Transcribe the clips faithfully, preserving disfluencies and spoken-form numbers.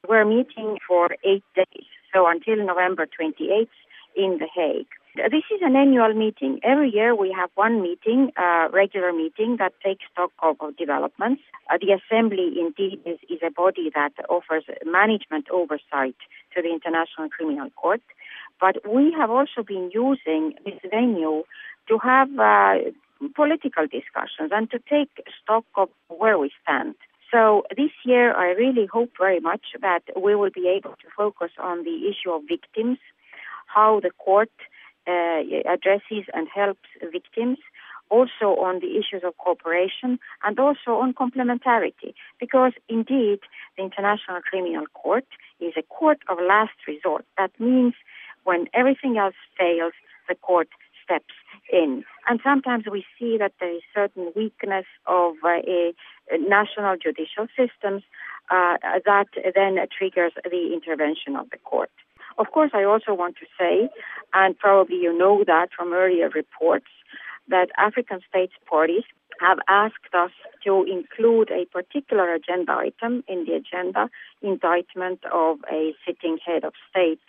We're meeting for eight days, so until November twenty-eighth in The Hague. This is an annual meeting. Every year we have one meeting, a uh, regular meeting that takes stock of, of developments. Uh, the Assembly indeed is, is a body that offers management oversight to the International Criminal Court. But we have also been using this venue to have uh, political discussions and to take stock of where we stand. So this year I really hope very much that we will be able to focus on the issue of victims, how the court uh, addresses and helps victims, also on the issues of cooperation and also on complementarity. Because indeed, the International Criminal Court is a court of last resort. That means when everything else fails, the court steps in. And sometimes we see that there is certain weakness of uh, a, a national judicial systems uh, that then triggers the intervention of the court. Of course, I also want to say, and probably you know that from earlier reports, that African states parties have asked us to include a particular agenda item in the agenda, indictment of a sitting head of state,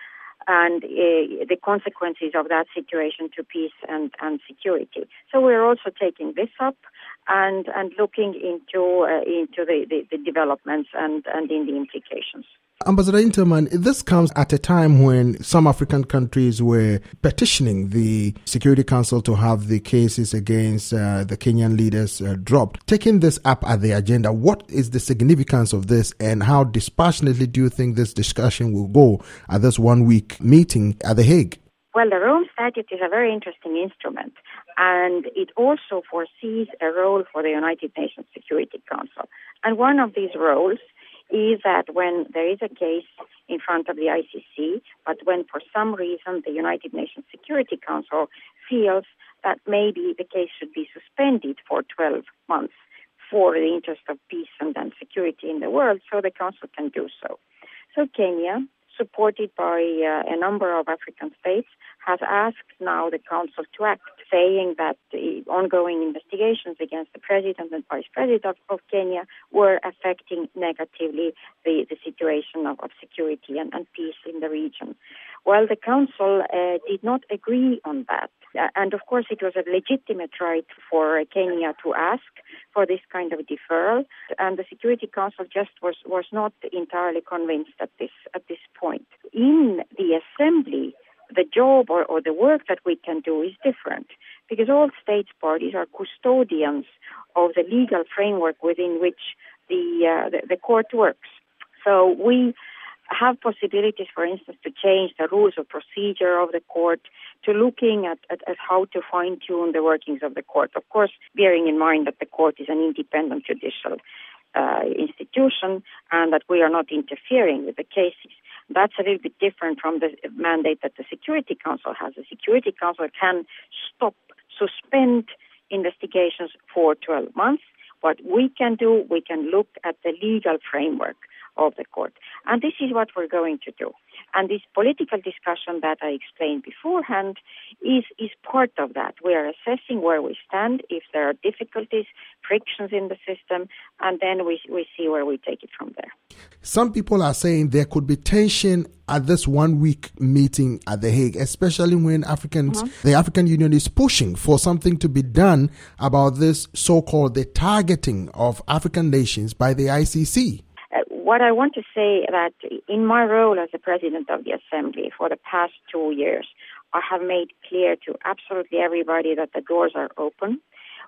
and uh, the consequences of that situation to peace and, and security. So we're also taking this up and, and looking into uh, into the, the, the developments and, and in the implications. Ambassador Interman, this comes at a time when some African countries were petitioning the Security Council to have the cases against uh, the Kenyan leaders uh, dropped. Taking this up at the agenda, what is the significance of this and how dispassionately do you think this discussion will go at this one-week meeting at The Hague? Well, the Rome Statute is a very interesting instrument, and it also foresees a role for the United Nations Security Council. And one of these roles is that when there is a case in front of the I C C, but when for some reason the United Nations Security Council feels that maybe the case should be suspended for twelve months for the interest of peace and, and security in the world, so the Council can do so. So Kenya, supported by uh, a number of African states, has asked now the Council to act, saying that the ongoing investigations against the President and Vice President of, of Kenya were affecting negatively the, the situation of, of security and, and peace in the region. Well, the Council uh, did not agree on that. Uh, and of course, it was a legitimate right for uh, Kenya to ask for this kind of deferral. And the Security Council just was, was not entirely convinced at this, at this point. In the Assembly, the job or, or the work that we can do is different because all states parties are custodians of the legal framework within which the, uh, the, the court works. So we have possibilities, for instance, to change the rules of procedure of the court, to looking at, at, at how to fine-tune the workings of the court. Of course, bearing in mind that the court is an independent judicial uh, institution and that we are not interfering with the cases. That's a little bit different from the mandate that the Security Council has. The Security Council can stop, suspend investigations for twelve months. What we can do, we can look at the legal framework of the court. And this is what we're going to do. And this political discussion that I explained beforehand is, is part of that. We are assessing where we stand, if there are difficulties, frictions in the system, and then we, we see where we take it from there. Some people are saying there could be tension at this one-week meeting at The Hague, especially when Africans, mm-hmm. the African Union is pushing for something to be done about this so-called the targeting of African nations by the I C C. What I want to say that in my role as the President of the Assembly for the past two years, I have made clear to absolutely everybody that the doors are open.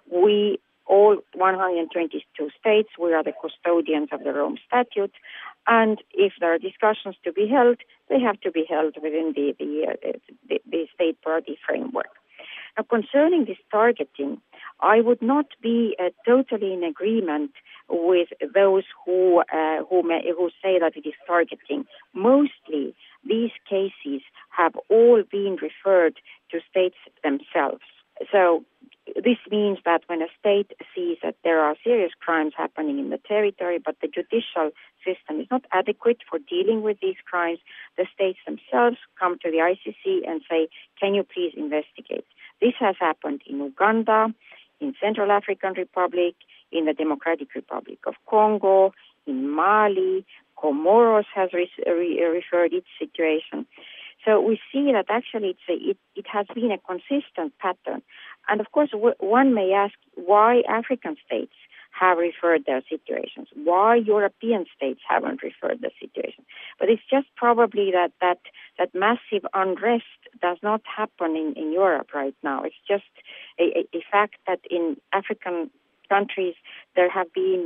We, all one hundred twenty-two states, we are the custodians of the Rome Statute, and if there are discussions to be held, they have to be held within the, the, uh, the, the state party framework. Now, concerning this targeting, I would not be uh, totally in agreement with those who uh, who, may, who say that it is targeting. Mostly, these cases have all been referred to states themselves. So this means that when a state sees that there are serious crimes happening in the territory, but the judicial system is not adequate for dealing with these crimes, the states themselves come to the I C C and say, can you please investigate? This has happened in Uganda, in Central African Republic, in the Democratic Republic of Congo, in Mali, Comoros has re- re- referred its situation. So we see that actually it's a, it, it has been a consistent pattern. And of course, w- one may ask why African states have referred their situations, why European states haven't referred their situation. But it's just probably that that, that massive unrest does not happen in, in Europe right now. It's just a, a, a fact that in African countries there have been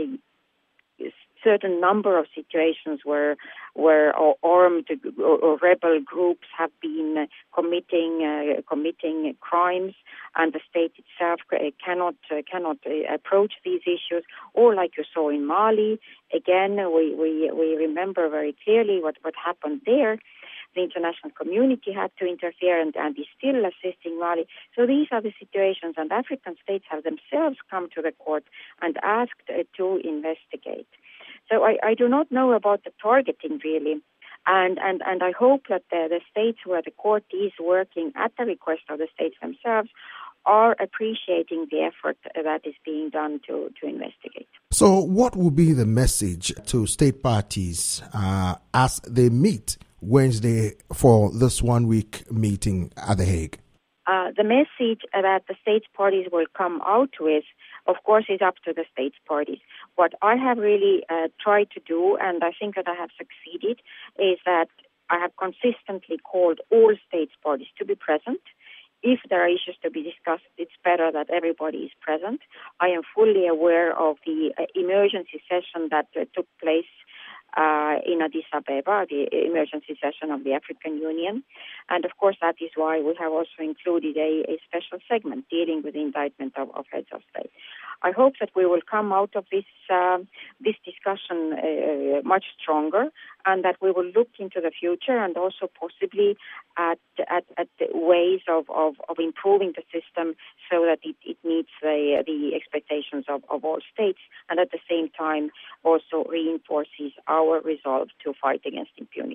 a, a certain number of situations where where armed or, or rebel groups have been committing uh, committing crimes, and the state itself cannot uh, cannot approach these issues. Or like you saw in Mali, again we we, we remember very clearly what, what happened there. The international community had to interfere and, and is still assisting Mali. So these are the situations, and African states have themselves come to the court and asked uh, to investigate. So I, I do not know about the targeting really, and, and, and I hope that the, the states where the court is working at the request of the states themselves are appreciating the effort that is being done to, to investigate. So what will be the message to state parties uh, as they meet Wednesday for this one-week meeting at The Hague? Uh, the message that the states parties will come out with, of course, is up to the states parties. What I have really uh, tried to do, and I think that I have succeeded, is that I have consistently called all states parties to be present. If there are issues to be discussed, it's better that everybody is present. I am fully aware of the uh, emergency session that uh, took place Uh, in Addis Ababa, the emergency session of the African Union. And of course, that is why we have also included a, a special segment dealing with the indictment of, of heads of state. I hope that we will come out of this uh, this discussion uh, much stronger, and that we will look into the future and also possibly at at, at ways of, of, of improving the system so that it, it meets the, the expectations of, of all states, and at the same time also reinforces our resolve to fight against impunity.